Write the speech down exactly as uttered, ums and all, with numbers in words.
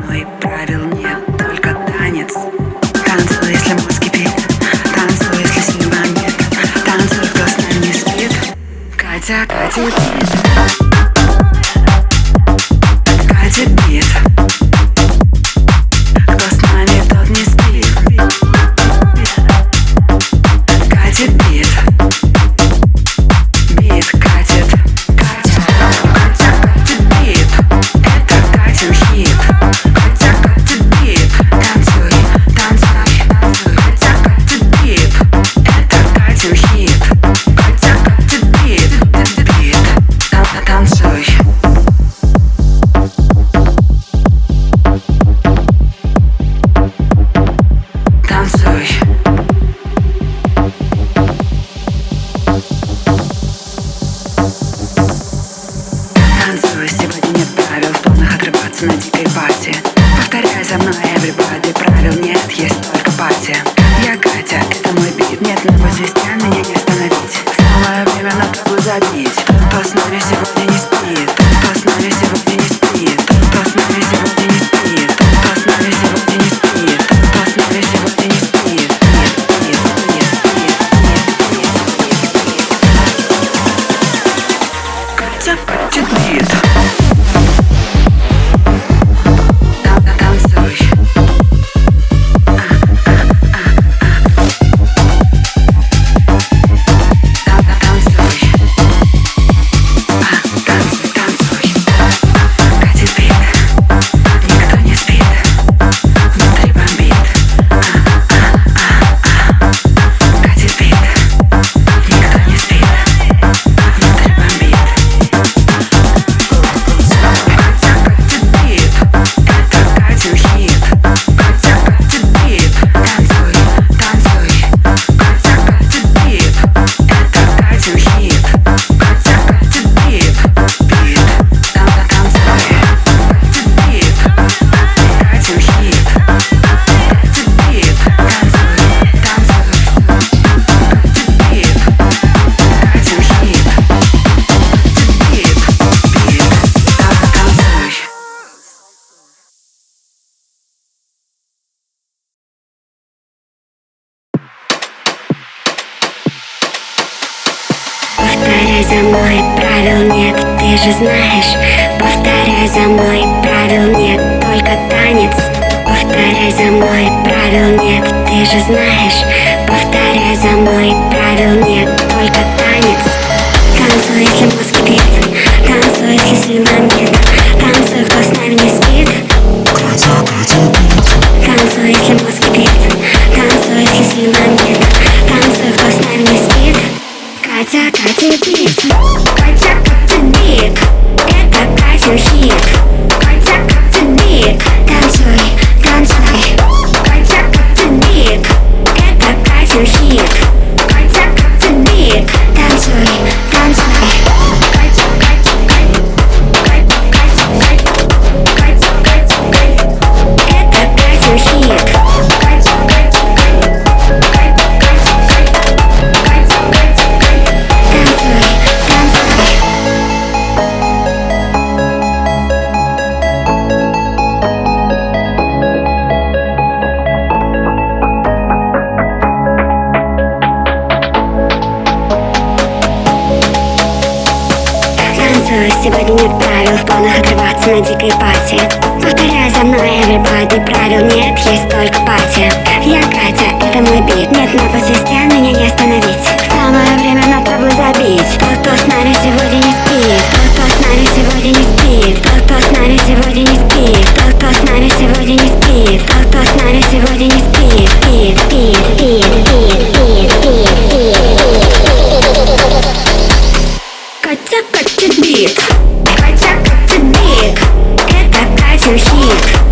мной, правил нет, только танец. Танцуй, если мозг кипит, танцуй, если сил нет, танцуй, кто с нами не спит. Катя, Катя бит, Катя бит. Кто с нами, тот не спит. Катя бит, бит катит. Катя, Катя катит бит, это Катин хит. Катя катит бит, танцуй, танцуй, танцуй. Катя катит бит, это Катин хит. Катя катит бит, бит, танцуй. Танцуй. Танцуй, сегодня нет правил, в планах отрываться на дикой пати. Повторяй за мной, everybody, правил нет, есть только пати. Я Катя, это мой бит, нет нового звездя, меня не остановить. Самое время на табу забить. Тот, кто с нами сегодня не спит, тот, кто с нами сегодня не спит, тот, кто с нами сегодня не спит, тот, кто с нами сегодня не спит, тот, кто с нами сегодня не спит. Нет, нет, нет, нет, нет, нет, нет. Катя катит бит. Повторяй за мной, правил нет, ты же знаешь. Повторяй за мной, правил нет, только танец. Повторяй за мной, правил нет, ты же знаешь. Повторяй за мной, правил нет, только танец. Танцуй, если мозг кипит, танцуй, если сил нет, танцуй, кто с нами не спит. Танцуй, если мозг кипит, танцуй, если сил нет, танцуй, кто с нами не спит. Катя катит бит, Катя катит бит, это Катин хит. Катя катит бит, танцуй, танцуй. Катя катит бит, это Катин хит. Катя катит бит, танцуй, танцуй. Катя катит бит, Катя катит бит, Катя катит бит, это Катин хит. Катя катит бит, Катя катит бит, Катя катит бит. Танцуй, танцуй. Танцуй, сегодня нет правил, в планах отрываться на дикой пати. Повторяй за мной, everybody, правил нет, есть только пати. Я Катя, это мой бит, нет нового звездя, меня не остановить. Самое время на табло забить. Тот, кто с нами сегодня не спит, тот, кто с нами сегодня не спит, тот, кто с нами сегодня не спит, тот, кто с нами сегодня не спит, тот, кто с нами сегодня не спит. Пит, пит, пит, пит, пит, пит, пит. Катя катит бит, Катя катит бит, это Катин хит.